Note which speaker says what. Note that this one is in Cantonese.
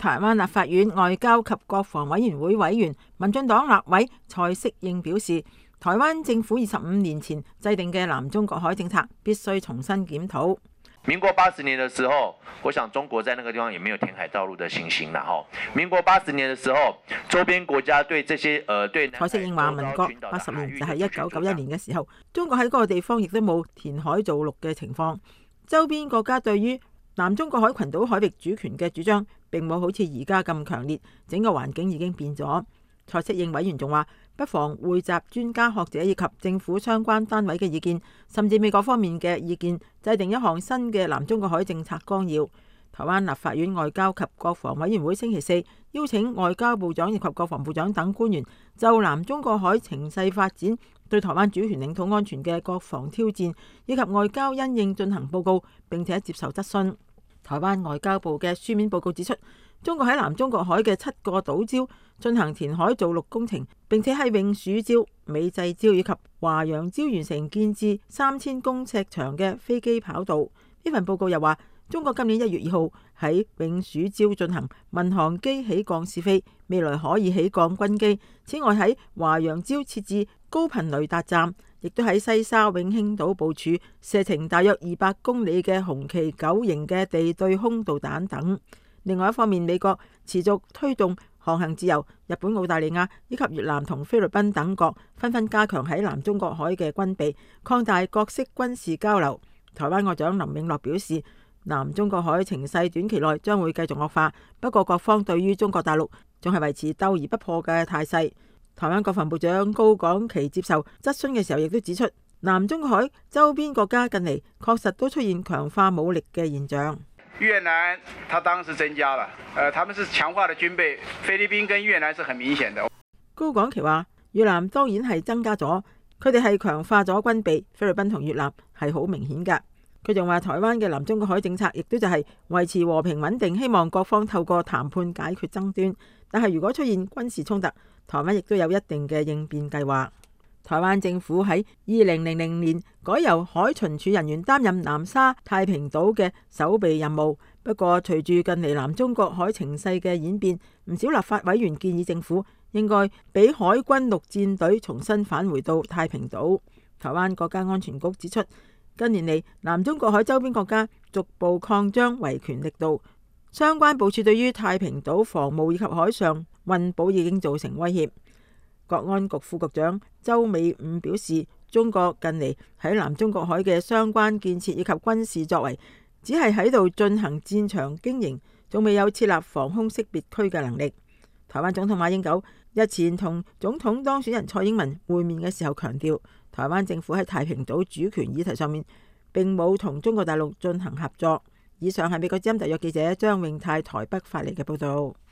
Speaker 1: 台灣立法院外交及國防委員會委員、民進黨立委蔡適應表示，台灣政府25年前制定嘅南中國海政策必須重新檢討。
Speaker 2: 民國80年的時候，我想中國在那個地方也沒有填海道路的情形啦。民國80年的時候，周邊國家對這些對
Speaker 1: 蔡適應話，民國80年就係1991年嘅時候，中國喺嗰個地方亦都冇填海造陸嘅情況。周邊國家對於南中國海群島海域主權嘅主張並冇好似而家咁強烈，整個環境已經變咗。蔡適應委員仲話，不妨匯集專家學者以及政府相關單位嘅意見，甚至美國方面嘅意見，制定一項新嘅南中國海政策綱要。台灣立法院外交及國防委員會星期四邀請外交部長以及國防部長等官員就南中國海情勢發展、對台灣主權領土安全嘅國防挑戰以及外交因應進行報告，並且接受質詢。台灣外交部嘅書面報告指出，中國喺南中國海嘅7個島礁進行填海造陸工程，並且喺永暑礁、美濟礁以及華陽礁完成建置3000公尺長嘅飛機跑道。呢份報告又話，中國今年1月2號喺永暑礁進行民航機起降試飛，未來可以起降軍機。此外喺華陽礁設置高頻雷達站，亦都喺西沙永興島部署射程大約200公里嘅紅旗9型嘅地對空導彈等。另外一方面，美國持續推動航行自由，日本、澳大利亞以及越南同菲律賓等國紛紛加強喺南中國海嘅軍備，擴大各式軍事交流。台灣外長林永樂表示，南中國海情勢短期內將會繼續惡化，不過各方對於中國大陸仲係維持鬥而不破嘅態勢。台灣國防部長高港旗接受質詢嘅時候，亦都指出，南中國海周邊國家近嚟確實都出現強化武力嘅現象。
Speaker 3: 越南，它當然是增加了，他們是強化的軍備，菲律賓跟越南是很明顯的。
Speaker 1: 高港旗話，越南當然係增加咗，佢哋係強化咗軍備，菲律賓同越南係好明顯㗎。佢仲話，台灣嘅南中國海政策亦都就係維持和平穩定，希望各方透過談判解決爭端。但係如果出現軍事衝突，台灣亦都有一定嘅應變計劃。台灣政府喺2000年改由海巡署人員擔任南沙太平島嘅守備任務。不過隨住近嚟南中國海情勢嘅演變，唔少立法委員建議政府應該俾海軍陸戰隊重新返回到太平島。台灣國家安全局指出，近年嚟南中國海周邊國家逐步擴張維權力度，相關部署對於太平島防務以及海上運補已經造成威脅。國安局副局長周美五表示，中國近嚟喺南中國海嘅相關建設以及軍事作為，只係喺度進行戰場經營，仲未有設立防空識別區嘅能力。台灣總統馬英九日前同總統當選人蔡英文會面嘅時候強調，台灣政府喺太平島主權議題上面並冇同中國大陸進行合作。以上係美國之音特約記者張永泰台北發嚟嘅報道。